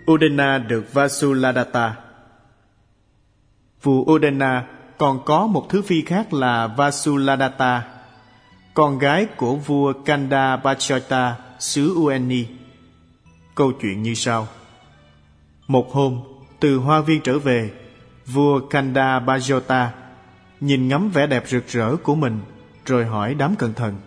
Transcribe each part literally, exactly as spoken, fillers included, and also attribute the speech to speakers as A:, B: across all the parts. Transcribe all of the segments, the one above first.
A: Udena được Vasudadatta. Vua Udena còn có một thứ phi khác là Vasudadatta, con gái của vua Kanda Bachata xứ Ueni. Câu chuyện như sau. Một hôm, từ hoa viên trở về, vua Kanda Bachata nhìn ngắm vẻ đẹp rực rỡ của mình, rồi hỏi đám cẩn thận: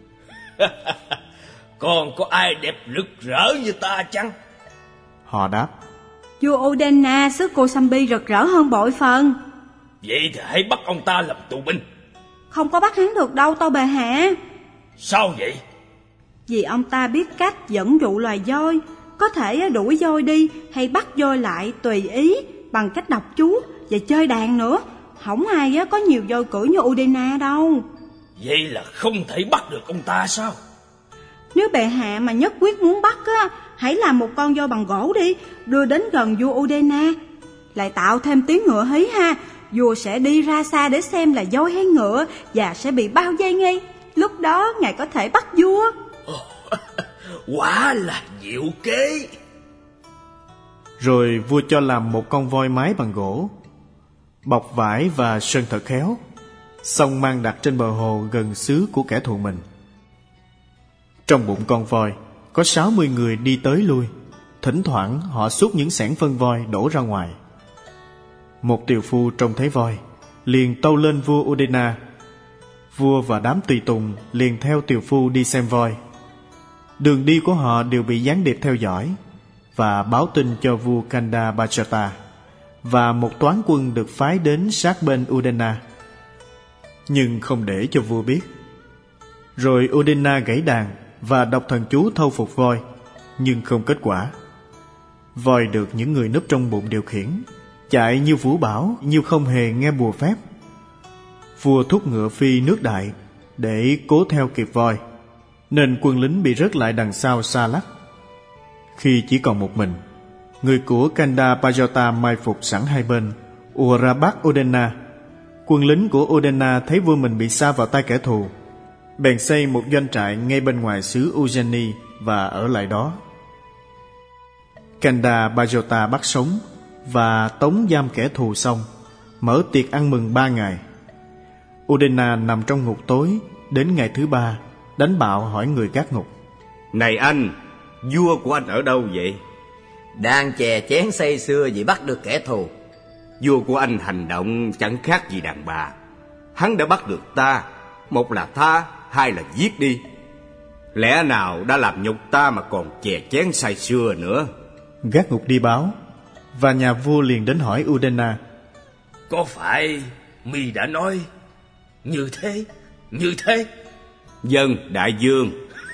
B: Còn có ai đẹp rực rỡ như ta chăng?
A: Họ đáp:
C: Vua Udena xứ Kosambi rực rỡ hơn bội phần.
B: Vậy thì hãy bắt ông ta làm tù binh.
C: Không có bắt hắn được đâu, tâu bệ hạ.
B: Sao vậy?
C: Vì ông ta biết cách dẫn dụ loài voi, có thể đuổi voi đi hay bắt voi lại tùy ý bằng cách đọc chú và chơi đàn nữa. Không ai có nhiều voi cưỡi như Udena đâu.
B: Vậy là không thể bắt được ông ta sao?
C: Nếu bệ hạ mà nhất quyết muốn bắt á, hãy làm một con voi bằng gỗ đi, đưa đến gần vua Udena, lại tạo thêm tiếng ngựa hí ha. Vua sẽ đi ra xa để xem là voi hay ngựa và sẽ bị bao vây ngay. Lúc đó ngài có thể bắt vua.
B: Quả là diệu kế.
A: Rồi vua cho làm một con voi mái bằng gỗ, bọc vải và sơn thật khéo, xong mang đặt trên bờ hồ gần xứ của kẻ thù mình. Trong bụng con voi có sáu mươi người đi tới lui, thỉnh thoảng họ xúc những xẻng phân voi đổ ra ngoài. Một tiều phu trông thấy voi liền tâu lên vua Udena. Vua và đám tùy tùng liền theo tiều phu đi xem voi. Đường đi của họ đều bị gián điệp theo dõi và báo tin cho vua Kanda Bachata, và một toán quân được phái đến sát bên Udena, nhưng không để cho vua biết. Rồi Udena gãy đàn và đọc thần chú thâu phục voi, nhưng không kết quả. Voi được những người núp trong bụng điều khiển, chạy như vũ bão, như không hề nghe bùa phép. Vua thúc ngựa phi nước đại để cố theo kịp voi, nên quân lính bị rớt lại đằng sau xa lắc. Khi chỉ còn một mình, người của Kanda Bachata mai phục sẵn hai bên, ùa ra bắt Udena. Quân lính của Udena thấy vua mình bị sa vào tay kẻ thù, bèn xây một doanh trại ngay bên ngoài xứ Ujjaini và ở lại đó. Kanda Bachata bắt sống và tống giam kẻ thù xong, mở tiệc ăn mừng ba ngày. Udena nằm trong ngục tối đến ngày thứ ba, đánh bạo hỏi người gác ngục:
D: Này anh, vua của anh ở đâu vậy?
E: Đang chè chén say sưa vì bắt được kẻ thù.
D: Vua của anh hành động chẳng khác gì đàn bà. Hắn đã bắt được ta, một là tha, hai là giết đi. Lẽ nào đã làm nhục ta mà còn chè chén say sưa nữa?
A: Gác ngục đi báo, và nhà vua liền đến hỏi Udena:
B: Có phải mi đã nói như thế, như thế?
D: Vâng, đại vương.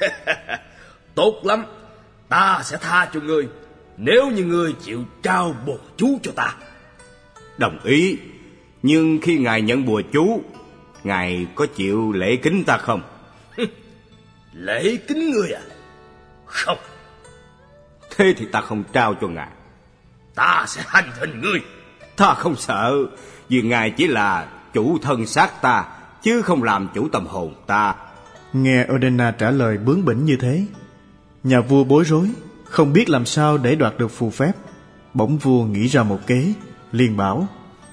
B: Tốt lắm, ta sẽ tha cho ngươi, nếu như ngươi chịu trao bùa chú cho ta.
D: Đồng ý, nhưng khi ngài nhận bùa chú, ngài có chịu lễ kính ta không?
B: Lễ kính ngươi à? Không.
D: Thế thì ta không trao cho ngài.
B: Ta sẽ hành hình ngươi.
D: Ta không sợ, vì ngài chỉ là chủ thân xác ta, chứ không làm chủ tâm hồn ta.
A: Nghe Udena trả lời bướng bỉnh như thế, nhà vua bối rối, không biết làm sao để đoạt được phù phép. Bỗng vua nghĩ ra một kế, liền bảo: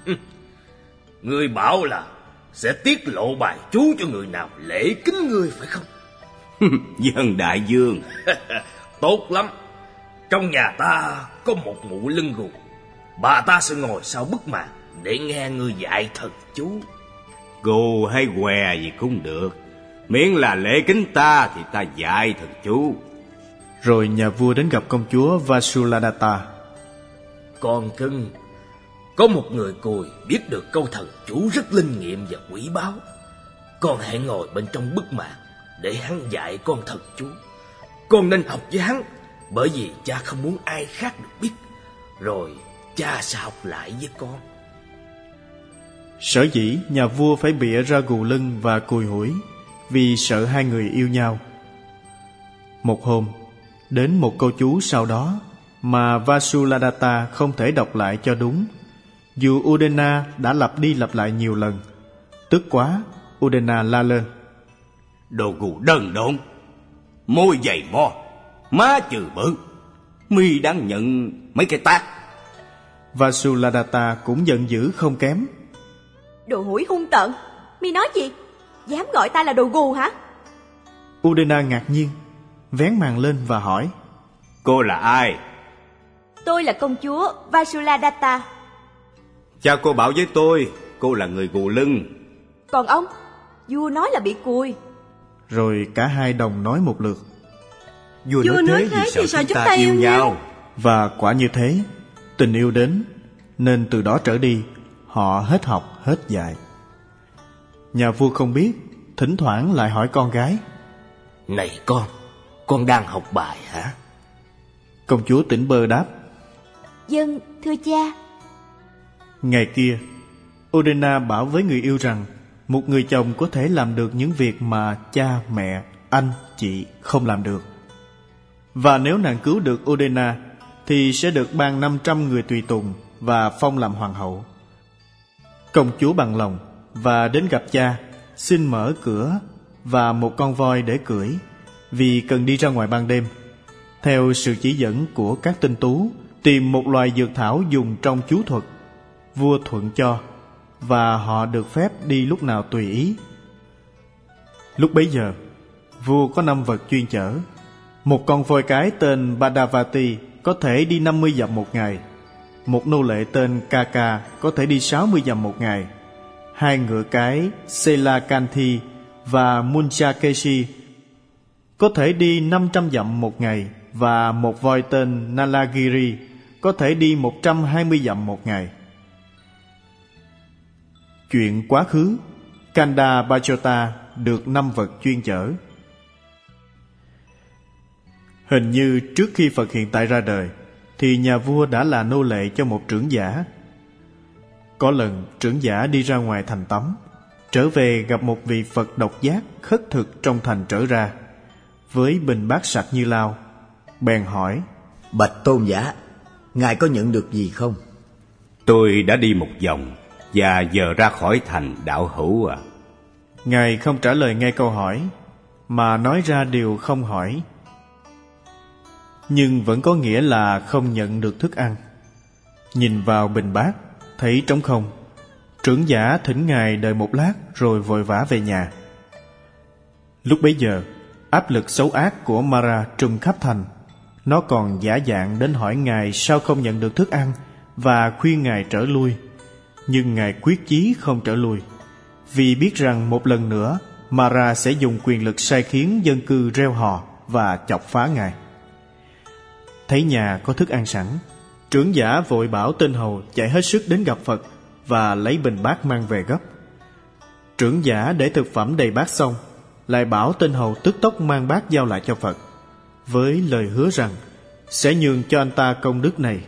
B: Ngươi bảo là sẽ tiết lộ bài chú cho người nào lễ kính ngươi phải không?
D: Vâng, đại vương.
B: Tốt lắm. Trong nhà ta có một mụ lưng gù, bà ta sẽ ngồi sau bức màn để nghe ngươi dạy thần chú.
D: Gù hay què gì cũng được, miễn là lễ kính ta thì ta dạy thần chú.
A: Rồi nhà vua đến gặp công chúa Vasudadatta.
B: Con cưng, có một người cùi biết được câu thần chú rất linh nghiệm và quý báu. Con hãy ngồi bên trong bức màn để hắn dạy con thần chú. Con nên học với hắn, bởi vì cha không muốn ai khác được biết. Rồi cha sẽ học lại với con.
A: Sở dĩ nhà vua phải bịa ra gù lưng và cùi hủi, vì sợ hai người yêu nhau. Một hôm, đến một câu chú sau đó mà Vasudadatta không thể đọc lại cho đúng, dù Udena đã lặp đi lặp lại nhiều lần. Tức quá, Udena la lên:
D: Đồ gù đần độn, môi dày mo, má chừ bự, Mi đang nhận mấy cái tát.
A: Vasudata cũng giận dữ không kém.
F: Đồ hủi hung tợn, mi nói gì? Dám gọi ta là đồ gù hả?
A: Udena ngạc nhiên, vén màn lên và hỏi:
D: Cô là ai?
F: Tôi là công chúa Vasudata.
D: Cha cô bảo với tôi cô là người gù lưng.
F: Còn ông, vua nói là bị cùi.
A: Rồi cả hai đồng nói một lượt:
D: Vua, vua nói thế vì sợ chúng ta yêu nhau.
A: Và quả như thế, tình yêu đến, nên từ đó trở đi họ hết học hết dạy. Nhà vua không biết, thỉnh thoảng lại hỏi con gái:
B: Này con, con đang học bài hả?
A: Công chúa tỉnh bơ đáp:
F: Vâng, thưa cha.
A: Ngày kia, Udena bảo với người yêu rằng một người chồng có thể làm được những việc mà cha, mẹ, anh, chị không làm được. Và nếu nàng cứu được Udena thì sẽ được ban năm trăm người tùy tùng và phong làm hoàng hậu. Công chúa bằng lòng và đến gặp cha, xin mở cửa và một con voi để cưỡi, vì cần đi ra ngoài ban đêm. Theo sự chỉ dẫn của các tinh tú, tìm một loài dược thảo dùng trong chú thuật. Vua thuận cho, và họ được phép đi lúc nào tùy ý. Lúc bấy giờ, vua có năm vật chuyên chở. Một con voi cái tên Badavati có thể đi năm mươi dặm một ngày. Một nô lệ tên Kaka có thể đi sáu mươi dặm một ngày. Hai ngựa cái Selakanthi và Munchakeshi có thể đi năm trăm dặm một ngày, và một voi tên Nalagiri có thể đi một trăm hai mươi dặm một ngày. Chuyện quá khứ, Kanda Bajota được năm vật chuyên chở. Hình như trước khi Phật hiện tại ra đời, thì nhà vua đã là nô lệ cho một trưởng giả. Có lần trưởng giả đi ra ngoài thành tắm, trở về gặp một vị Phật độc giác khất thực trong thành trở ra, với bình bát sạch như lau. Bèn hỏi:
E: Bạch tôn giả, ngài có nhận được gì không?
D: Tôi đã đi một vòng và giờ ra khỏi thành, đạo hữu à.
A: Ngài không trả lời ngay câu hỏi, mà nói ra điều không hỏi, nhưng vẫn có nghĩa là không nhận được thức ăn. Nhìn vào bình bát, thấy trống không. Trưởng giả thỉnh ngài đợi một lát rồi vội vã về nhà. Lúc bấy giờ, áp lực xấu ác của Mara trùm khắp thành. Nó còn giả dạng đến hỏi ngài sao không nhận được thức ăn và khuyên ngài trở lui. Nhưng ngài quyết chí không trở lui, vì biết rằng một lần nữa Mara sẽ dùng quyền lực sai khiến dân cư reo hò và chọc phá ngài. Thấy nhà có thức ăn sẵn, trưởng giả vội bảo tên hầu chạy hết sức đến gặp Phật và lấy bình bát mang về gấp. Trưởng giả để thực phẩm đầy bát xong, lại bảo tên hầu tức tốc mang bát giao lại cho Phật, với lời hứa rằng sẽ nhường cho anh ta công đức này.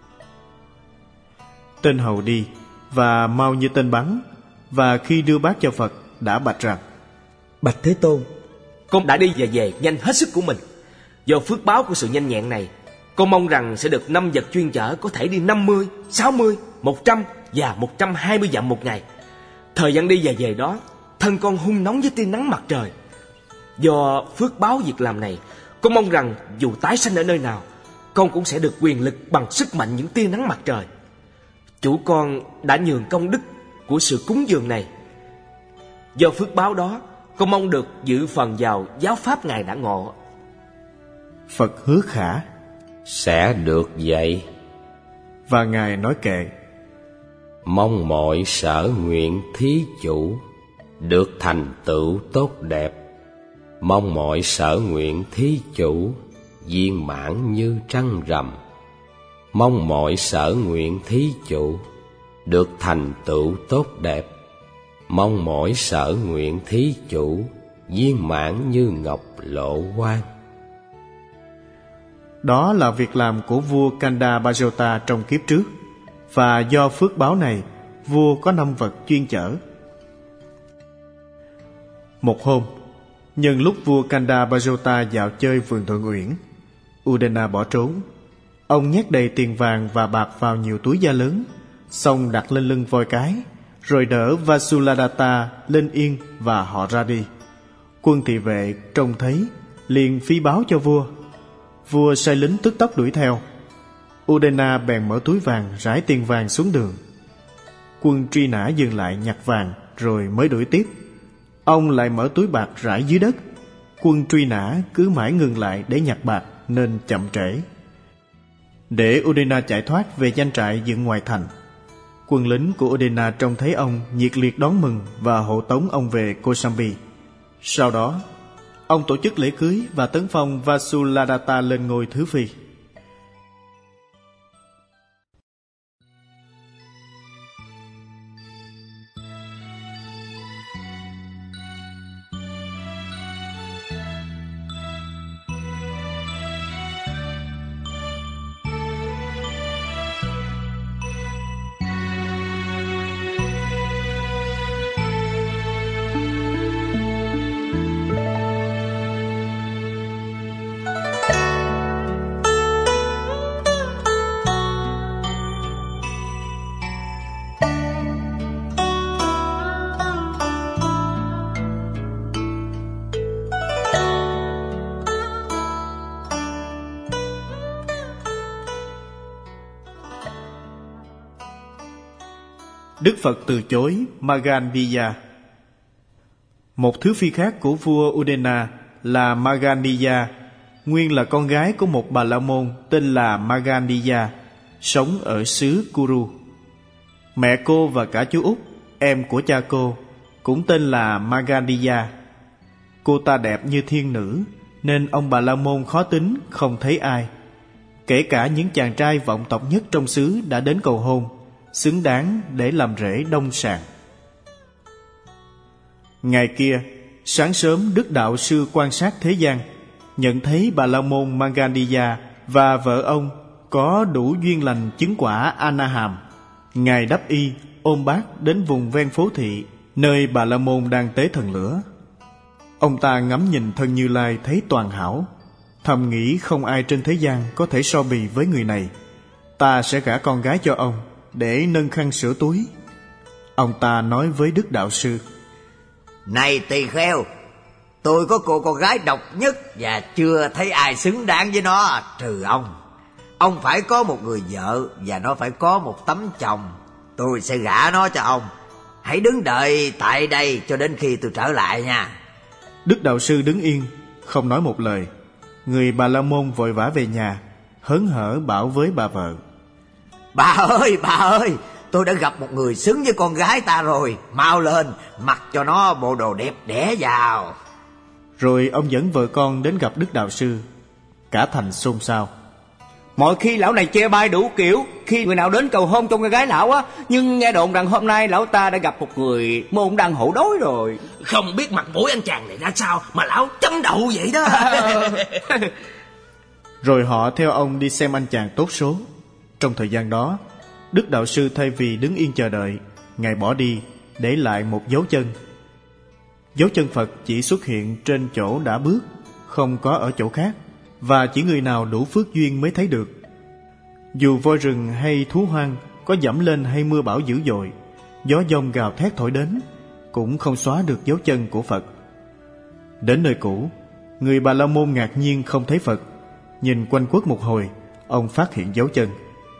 A: Tên hầu đi và mau như tên bắn, và khi đưa bát cho Phật đã bạch rằng:
E: Bạch Thế Tôn,
B: con đã đi và về nhanh hết sức của mình. Do phước báo của sự nhanh nhẹn này, con mong rằng sẽ được năm vật chuyên chở có thể đi năm mươi, sáu mươi, một trăm và một trăm hai mươi dặm một ngày. Thời gian đi và về đó, thân con hun nóng với tia nắng mặt trời. Do phước báo việc làm này, con mong rằng dù tái sanh ở nơi nào, con cũng sẽ được quyền lực bằng sức mạnh những tia nắng mặt trời. Chủ con đã nhường công đức của sự cúng dường này. Do phước báo đó, con mong được dự phần vào giáo pháp ngài đã ngộ.
A: Phật hứa khả:
G: Sẽ được vậy.
A: Và ngài nói kệ:
G: Mong mọi sở nguyện thí chủ được thành tựu tốt đẹp. Mong mọi sở nguyện thí chủ viên mãn như trăng rằm. Mong mọi sở nguyện thí chủ được thành tựu tốt đẹp. Mong mọi sở nguyện thí chủ viên mãn như ngọc lộ quang.
A: Đó là việc làm của vua Kanda Bajota trong kiếp trước, và do phước báo này, vua có năm vật chuyên chở. Một hôm, nhân lúc vua Kanda Bajota dạo chơi vườn Thượng Uyển, Udena bỏ trốn. Ông nhét đầy tiền vàng và bạc vào nhiều túi da lớn, xong đặt lên lưng voi cái, rồi đỡ Vasudata lên yên và họ ra đi. Quân thị vệ trông thấy liền phi báo cho vua. Vua sai lính tức tốc đuổi theo. Udena bèn mở túi vàng rải tiền vàng xuống đường. Quân truy nã dừng lại nhặt vàng rồi mới đuổi tiếp. Ông lại mở túi bạc rải dưới đất. Quân truy nã cứ mãi ngừng lại để nhặt bạc nên chậm trễ. Để Udena chạy thoát về doanh trại dựng ngoài thành, quân lính của Udena trông thấy ông nhiệt liệt đón mừng và hộ tống ông về Kosambi. Sau đó, ông tổ chức lễ cưới và tấn phong Vasudadatta lên ngôi thứ phi. Đức Phật từ chối Magandiya. Một thứ phi khác của vua Udena là Magandiya, nguyên là con gái của một bà la môn tên là Magandiya, sống ở xứ Kuru. Mẹ cô và cả chú út, em của cha cô, cũng tên là Magandiya. Cô ta đẹp như thiên nữ, nên ông bà la môn khó tính không thấy ai. Kể cả những chàng trai vọng tộc nhất trong xứ đã đến cầu hôn, xứng đáng để làm rể đông sàng. Ngày kia, sáng sớm Đức Đạo Sư quan sát thế gian, nhận thấy bà la môn Magandiya và vợ ông có đủ duyên lành chứng quả A-na-hàm. Ngài đắp y ôm bát đến vùng ven phố thị, nơi bà la môn đang tế thần lửa. Ông ta ngắm nhìn thân Như Lai thấy toàn hảo, thầm nghĩ không ai trên thế gian có thể so bì với người này. Ta sẽ gả con gái cho ông để nâng khăn sửa túi. Ông ta nói với Đức Đạo Sư:
E: Này tỳ kheo, tôi có cô con gái độc nhất và chưa thấy ai xứng đáng với nó trừ ông. Ông phải có một người vợ và nó phải có một tấm chồng. Tôi sẽ gả nó cho ông. Hãy đứng đợi tại đây cho đến khi tôi trở lại nha.
A: Đức Đạo Sư đứng yên, không nói một lời. Người bà la môn vội vã về nhà, hớn hở bảo với bà vợ:
E: Bà ơi, bà ơi, tôi đã gặp một người xứng với con gái ta rồi. Mau lên, mặc cho nó bộ đồ đẹp đẽ vào.
A: Rồi ông dẫn vợ con đến gặp Đức Đạo Sư. Cả thành xôn xao.
D: Mọi khi lão này chê bai đủ kiểu khi người nào đến cầu hôn cho con gái lão á, nhưng nghe đồn rằng hôm nay lão ta đã gặp một người môn đăng hộ đối rồi.
B: Không biết mặt mũi anh chàng này ra sao mà lão chấm đậu vậy đó.
A: Rồi họ theo ông đi xem anh chàng tốt số. Trong thời gian đó, Đức Đạo Sư thay vì đứng yên chờ đợi, Ngài bỏ đi, để lại một dấu chân. Dấu chân Phật chỉ xuất hiện trên chỗ đã bước, không có ở chỗ khác, và chỉ người nào đủ phước duyên mới thấy được. Dù voi rừng hay thú hoang có dẫm lên hay mưa bão dữ dội, gió giông gào thét thổi đến, cũng không xóa được dấu chân của Phật. Đến nơi cũ, người Bà La Môn ngạc nhiên không thấy Phật. Nhìn quanh quất một hồi, ông phát hiện dấu chân.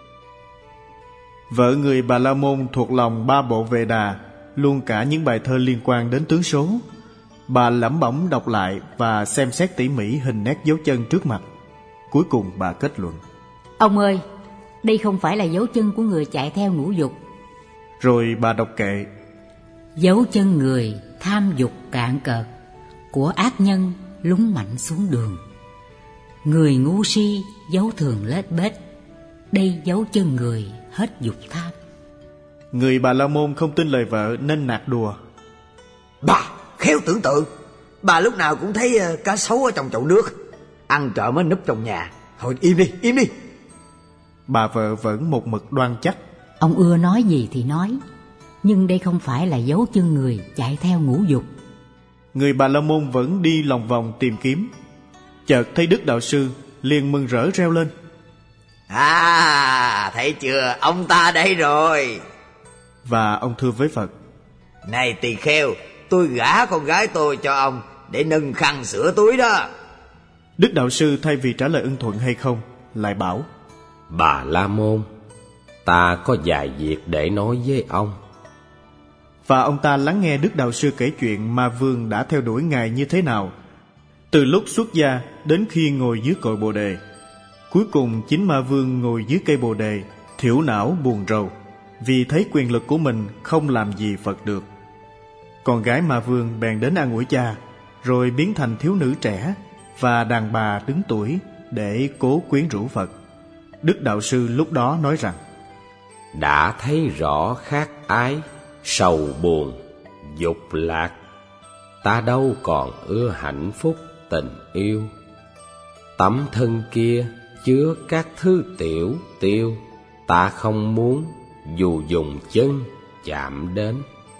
A: Vợ người Bà La Môn thuộc lòng ba bộ Vệ Đà, luôn cả những bài thơ liên quan đến tướng số. Bà lẩm bẩm đọc lại và xem xét tỉ mỉ hình nét dấu chân trước mặt. Cuối cùng bà kết luận:
H: Ông ơi, đây không phải là dấu chân của người chạy theo ngũ dục.
A: Rồi bà đọc kệ:
H: Dấu chân người tham dục cạn cợt, của ác nhân lún mạnh xuống đường. Người ngu si dấu thường lết bết, đây dấu chân người hết dục tham.
A: Người Bà La Môn không tin lời vợ nên nạt đùa:
E: Bà khéo tưởng tượng, bà lúc nào cũng thấy uh, cá sấu ở trong chậu nước, ăn trộm mới núp trong nhà. Thôi im đi, im đi.
A: Bà vợ vẫn một mực đoan chắc:
H: Ông ưa nói gì thì nói, nhưng đây không phải là dấu chân người chạy theo ngũ dục.
A: Người Bà La Môn vẫn đi lòng vòng tìm kiếm. Chợt thấy Đức Đạo Sư, liền mừng rỡ reo lên:
E: À, thấy chưa, ông ta đây rồi.
A: Và ông thưa với Phật:
E: Này tỳ kheo, tôi gả con gái tôi cho ông để nâng khăn sửa túi đó.
A: Đức đạo sư thay vì trả lời ưng thuận hay không, lại bảo:
G: Bà La Môn, ta có vài việc để nói với ông.
A: Và ông ta lắng nghe Đức đạo sư kể chuyện Ma Vương đã theo đuổi Ngài như thế nào, từ lúc xuất gia đến khi ngồi dưới cội Bồ Đề. Cuối cùng chính Ma Vương ngồi dưới cây Bồ Đề, thiểu não buồn rầu, vì thấy quyền lực của mình không làm gì Phật được. Con gái Ma Vương bèn đến an ủi cha, rồi biến thành thiếu nữ trẻ và đàn bà đứng tuổi để cố quyến rũ Phật. Đức đạo sư lúc đó nói rằng:
G: Đã thấy rõ khát ái, sầu buồn, dục lạc, ta đâu còn ưa hạnh phúc tình yêu. Tấm thân kia chứa các thứ tiểu tiêu, ta không muốn dù dùng chân chạm đến.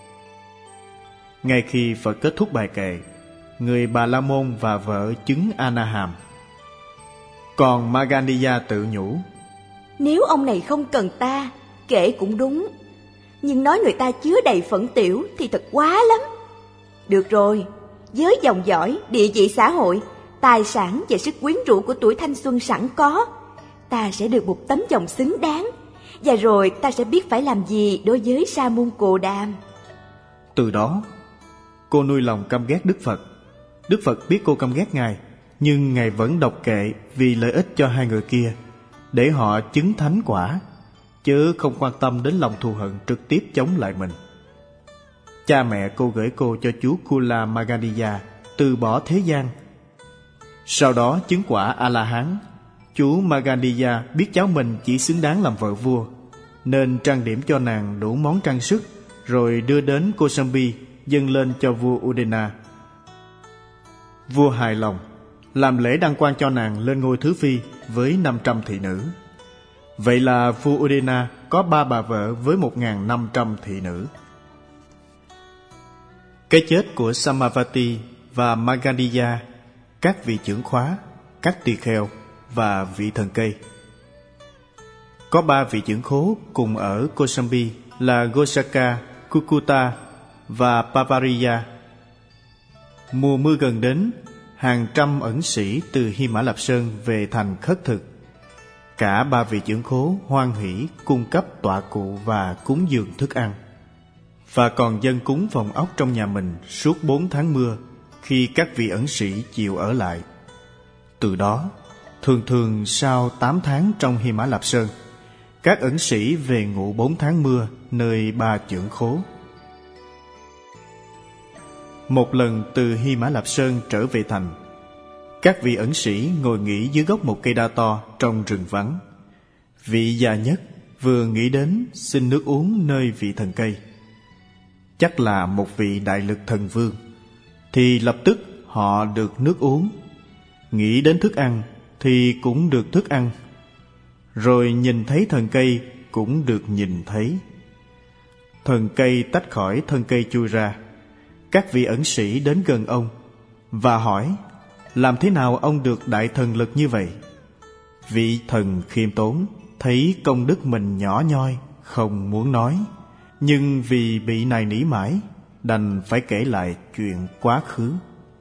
A: Ngay khi Phật kết thúc bài kệ, người Bà La Môn và vợ chứng A-na-hàm. Còn Magandiya tự nhủ:
F: Nếu ông này không cần ta, kể cũng đúng, nhưng nói người ta chứa đầy phẫn tiểu thì thật quá lắm. Được rồi, với dòng dõi, địa vị xã hội, tài sản và sức quyến rũ của tuổi thanh xuân sẵn có, ta sẽ được một tấm chồng xứng đáng, và rồi ta sẽ biết phải làm gì đối với Sa môn Cồ Đàm.
A: Từ đó, cô nuôi lòng căm ghét Đức Phật. Đức Phật biết cô căm ghét Ngài, nhưng Ngài vẫn đọc kệ vì lợi ích cho hai người kia, để họ chứng thánh quả, chứ không quan tâm đến lòng thù hận trực tiếp chống lại mình. Cha mẹ cô gửi cô cho chú Kula Magandiya từ bỏ thế gian. Sau đó chứng quả A-la-hán, chú Magandiya biết cháu mình chỉ xứng đáng làm vợ vua, nên trang điểm cho nàng đủ món trang sức, rồi đưa đến Kosambi dâng lên cho vua Udena. Vua hài lòng, làm lễ đăng quang cho nàng lên ngôi thứ phi với năm trăm thị nữ. Vậy là vua Udena có ba bà vợ với một nghìn năm trăm thị nữ. Cái chết của Samavati và Magandiya, các vị trưởng khóa, các tỳ kheo và vị thần cây. Có ba vị trưởng khố cùng ở Kosambi là Gosaka, Kukuta và Pavariya. Mùa mưa gần đến, hàng trăm ẩn sĩ từ Hy Mã Lạp Sơn về thành khất thực. Cả ba vị trưởng khố hoan hỷ cung cấp tọa cụ và cúng dường thức ăn, và còn dâng cúng phòng ốc trong nhà mình suốt bốn tháng mưa khi các vị ẩn sĩ chịu ở lại. Từ đó, thường thường sau tám tháng trong Hy Mã Lạp Sơn, các ẩn sĩ về ngụ bốn tháng mưa nơi ba trưởng khố. Một lần từ Hy Mã Lạp Sơn trở về thành, các vị ẩn sĩ ngồi nghỉ dưới gốc một cây đa to trong rừng vắng. Vị già nhất vừa nghĩ đến xin nước uống nơi vị thần cây, chắc là một vị đại lực thần vương, thì lập tức họ được nước uống. Nghĩ đến thức ăn thì cũng được thức ăn, rồi nhìn thấy thần cây cũng được nhìn thấy. Thần cây tách khỏi thân cây chui ra. Các vị ẩn sĩ đến gần ông và hỏi làm thế nào ông được đại thần lực như vậy. Vị thần khiêm tốn thấy công đức mình nhỏ nhoi, không muốn nói, nhưng vì bị nài nỉ mãi, đành phải kể lại chuyện quá khứ.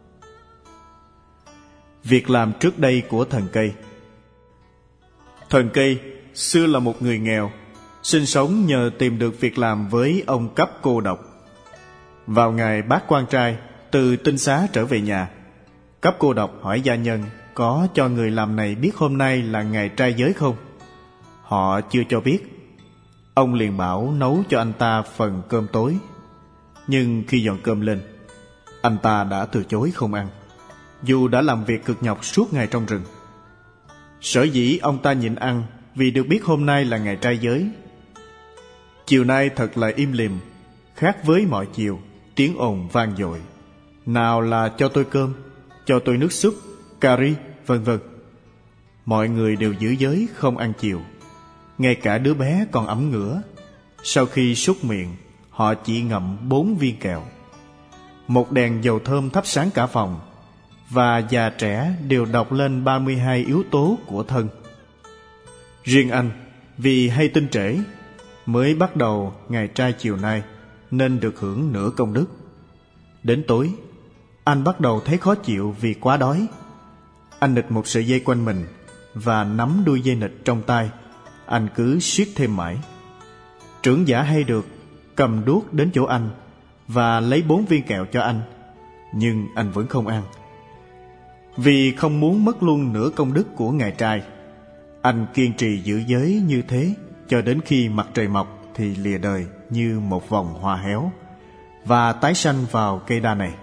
A: Việc làm trước đây của thần cây. Thần cây xưa là một người nghèo, sinh sống nhờ tìm được việc làm với ông cấp cô độc. Vào ngày bác quan trai từ tinh xá trở về nhà, cấp cô độc hỏi gia nhân có cho người làm này biết hôm nay là ngày trai giới không. Họ chưa cho biết. Ông liền bảo nấu cho anh ta phần cơm tối. Nhưng khi dọn cơm lên, anh ta đã từ chối không ăn, dù đã làm việc cực nhọc suốt ngày trong rừng. Sở dĩ ông ta nhịn ăn vì được biết hôm nay là ngày trai giới. Chiều nay thật là im lìm, khác với mọi chiều, tiếng ồn vang dội. Nào là cho tôi cơm, cho tôi nước súp, cà ri, vân vân. Mọi người đều giữ giới không ăn chiều. Ngay cả đứa bé còn ẩm ngửa. Sau khi súc miệng, họ chỉ ngậm bốn viên kẹo. Một đèn dầu thơm thắp sáng cả phòng, và già trẻ đều đọc lên ba mươi hai yếu tố của thân. Riêng anh, vì hay tinh trễ, mới bắt đầu ngày trai chiều nay, nên được hưởng nửa công đức. Đến tối, anh bắt đầu thấy khó chịu vì quá đói. anh nịt một sợi dây quanh mình và nắm đuôi dây nịt trong tay. Anh cứ siết thêm mãi. Trưởng giả hay được cầm đuốc đến chỗ anh và lấy bốn viên kẹo cho anh, nhưng anh vẫn không ăn. Vì không muốn mất luôn nửa công đức của ngài trai, anh kiên trì giữ giới như thế cho đến khi mặt trời mọc thì lìa đời như một vòng hoa héo và tái sanh vào cây đa này.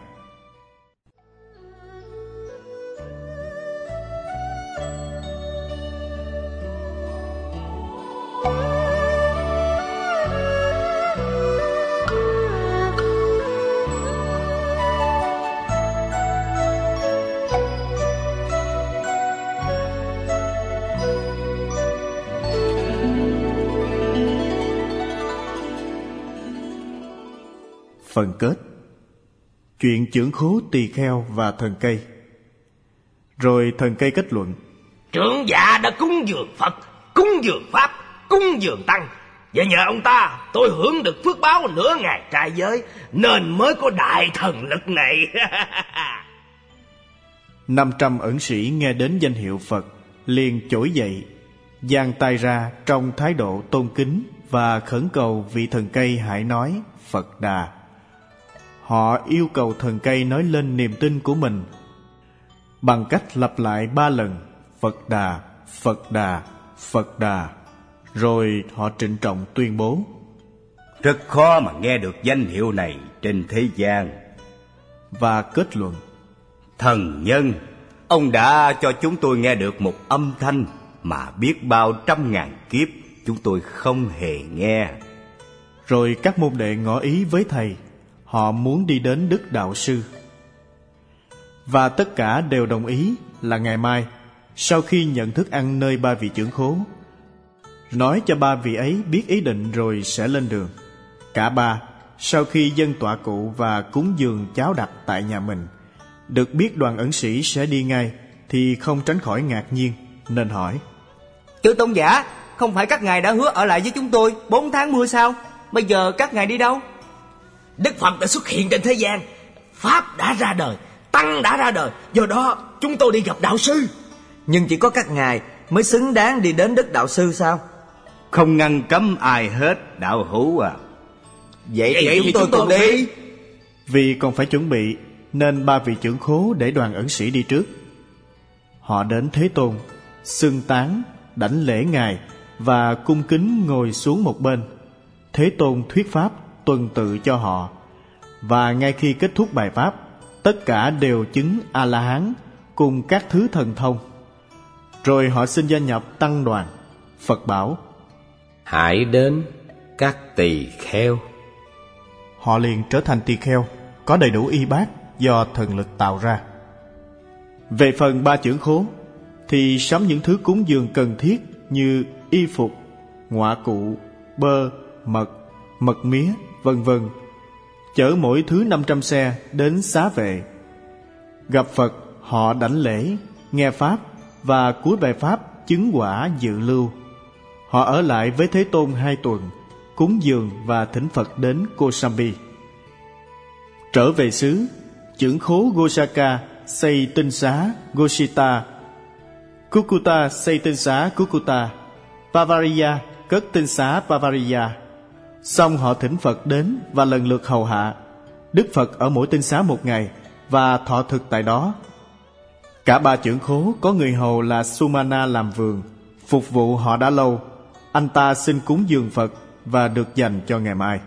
A: Phần kết. Chuyện chưởng khố tỳ kheo và thần cây. Rồi thần cây kết luận:
B: Trưởng giả đã cúng dường Phật, cúng dường Pháp, cúng dường Tăng, và nhờ ông ta tôi hưởng được phước báo nửa ngày trai giới, nên mới có đại thần lực này.
A: Năm trăm ẩn sĩ nghe đến danh hiệu Phật liền trỗi dậy, giang tay ra trong thái độ tôn kính và khẩn cầu vị thần cây hãy nói Phật Đà. Họ yêu cầu thần cây nói lên niềm tin của mình bằng cách lặp lại ba lần Phật Đà, Phật Đà, Phật Đà. Rồi họ trịnh trọng tuyên bố:
D: Rất khó mà nghe được danh hiệu này trên thế gian.
A: Và kết luận:
D: Thần nhân, ông đã cho chúng tôi nghe được một âm thanh mà biết bao trăm ngàn kiếp chúng tôi không hề nghe.
A: Rồi các môn đệ ngỏ ý với thầy, họ muốn đi đến Đức Đạo Sư. Và tất cả đều đồng ý là ngày mai, sau khi nhận thức ăn nơi ba vị trưởng khố, nói cho ba vị ấy biết ý định rồi sẽ lên đường. Cả ba, sau khi dâng tọa cụ và cúng dường cháo đặc tại nhà mình, được biết đoàn ẩn sĩ sẽ đi ngay, thì không tránh khỏi ngạc nhiên, nên hỏi:
I: Chư tôn giả, không phải các ngài đã hứa ở lại với chúng tôi bốn tháng mưa sao? Bây giờ các ngài đi đâu?
B: Đức Phật đã xuất hiện trên thế gian, Pháp đã ra đời, Tăng đã ra đời, do đó chúng tôi đi gặp Đạo Sư.
I: Nhưng chỉ có các ngài mới xứng đáng đi đến Đức Đạo Sư sao?
D: Không ngăn cấm ai hết, đạo hữu à.
I: Vậy, Vậy thì chúng, chúng tôi cùng đi. đi
A: Vì còn phải chuẩn bị, nên ba vị trưởng khố để đoàn ẩn sĩ đi trước. Họ đến Thế Tôn, xưng tán, đảnh lễ ngài và cung kính ngồi xuống một bên. Thế Tôn thuyết pháp tuần tự cho họ, và ngay khi kết thúc bài pháp, tất cả đều chứng A-la-hán cùng các thứ thần thông. Rồi họ xin gia nhập tăng đoàn. Phật bảo:
G: Hãy đến các tỳ kheo.
A: Họ liền trở thành tỳ kheo, có đầy đủ y bát do thần lực tạo ra. Về phần ba trưởng khố thì sắm những thứ cúng dường cần thiết như y phục, ngọa cụ, bơ, mật, mật mía, vân vân, chở mỗi thứ năm trăm xe đến xá vệ. Gặp Phật, họ đảnh lễ, nghe pháp và cuối bài pháp chứng quả dự lưu. Họ ở lại với Thế Tôn hai tuần, cúng dường và thỉnh Phật đến Kosambi. Trở về xứ, trưởng khố Gosaka xây tinh xá Goshita, Kukuta xây tinh xá Kukuta, Pavariya cất tinh xá Pavariya. Xong họ thỉnh Phật đến và lần lượt hầu hạ. Đức Phật ở mỗi tinh xá một ngày và thọ thực tại đó. Cả ba trưởng khố có người hầu là Sumana làm vườn, phục vụ họ đã lâu. Anh ta xin cúng dường Phật và được dành cho ngày mai.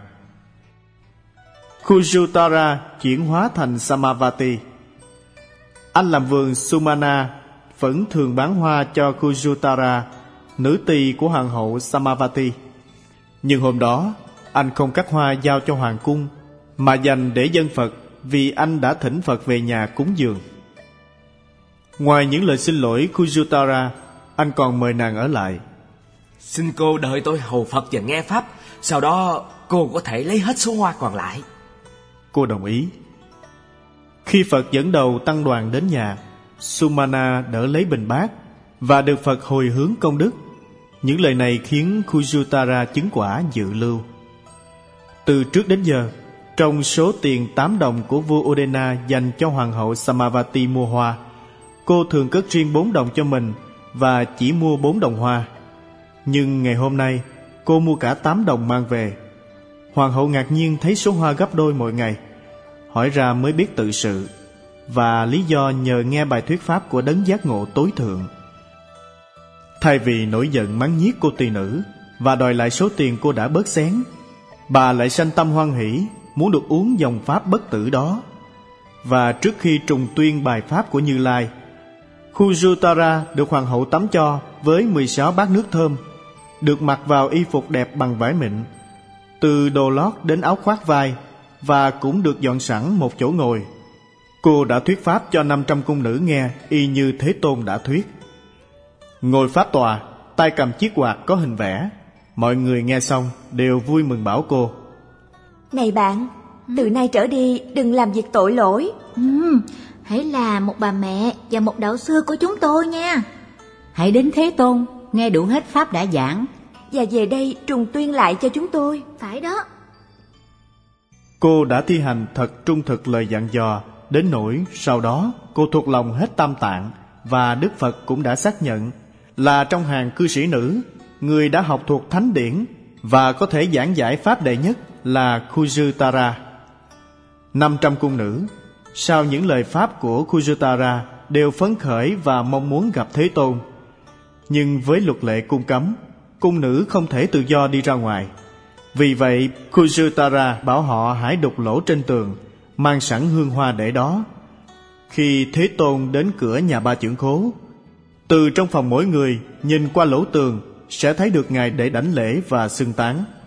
A: Kujutara chuyển hóa thành Samavati. Anh làm vườn Sumana vẫn thường bán hoa cho Kujutara, nữ tỳ của hoàng hậu Samavati. Nhưng hôm đó, anh không cắt hoa giao cho hoàng cung, mà dành để dâng Phật, vì anh đã thỉnh Phật về nhà cúng dường. Ngoài những lời xin lỗi Kujutara, anh còn mời nàng ở lại.
B: Xin cô đợi tôi hầu Phật và nghe pháp, sau đó cô có thể lấy hết số hoa còn lại.
A: Cô đồng ý. Khi Phật dẫn đầu tăng đoàn đến nhà, Sumana đỡ lấy bình bát và được Phật hồi hướng công đức. Những lời này khiến Kujutara chứng quả dự lưu. Từ trước đến giờ, trong số tiền tám đồng của vua Udena dành cho hoàng hậu Samavati mua hoa, Cô thường cất riêng bốn đồng cho mình và chỉ mua bốn đồng hoa. Nhưng ngày hôm nay, cô mua cả tám đồng mang về. Hoàng hậu ngạc nhiên thấy số hoa gấp đôi mọi ngày, hỏi ra mới biết tự sự, và lý do nhờ nghe bài thuyết pháp của đấng giác ngộ tối thượng. Thay vì nổi giận mắng nhiếc cô tỳ nữ và đòi lại số tiền cô đã bớt xén, bà lại sanh tâm hoan hỷ muốn được uống dòng pháp bất tử đó. Và trước khi trùng tuyên bài pháp của Như Lai, Khujutara được hoàng hậu tắm cho với mười sáu bát nước thơm, được mặc vào y phục đẹp bằng vải mịn, từ đồ lót đến áo khoác vai, và cũng được dọn sẵn một chỗ ngồi. Cô đã thuyết pháp cho năm trăm cung nữ nghe y như Thế Tôn đã thuyết. Ngồi pháp tòa, tay cầm chiếc quạt có hình vẽ. Mọi người nghe xong đều vui mừng bảo cô:
F: Này bạn, từ nay trở đi đừng làm việc tội lỗi.
J: Ừ, hãy là một bà mẹ và một đạo sư của chúng tôi nha.
H: Hãy đến Thế Tôn, nghe đủ hết pháp đã giảng,
F: và về đây trùng tuyên lại cho chúng tôi.
J: Phải đó.
A: Cô đã thi hành thật trung thực lời dặn dò, đến nỗi sau đó cô thuộc lòng hết Tam Tạng, và Đức Phật cũng đã xác nhận là trong hàng cư sĩ nữ, người đã học thuộc thánh điển và có thể giảng giải pháp đệ nhất là Khujutara. Năm trăm cung nữ sau những lời pháp của Khujutara đều phấn khởi và mong muốn gặp Thế Tôn. Nhưng với luật lệ cung cấm, cung nữ không thể tự do đi ra ngoài. Vì vậy Khujutara bảo họ hãy đục lỗ trên tường, mang sẵn hương hoa để đó. Khi Thế Tôn đến cửa nhà Ba Chưởng Khố, từ trong phòng mỗi người nhìn qua lỗ tường sẽ thấy được Ngài để đảnh lễ và xưng tán.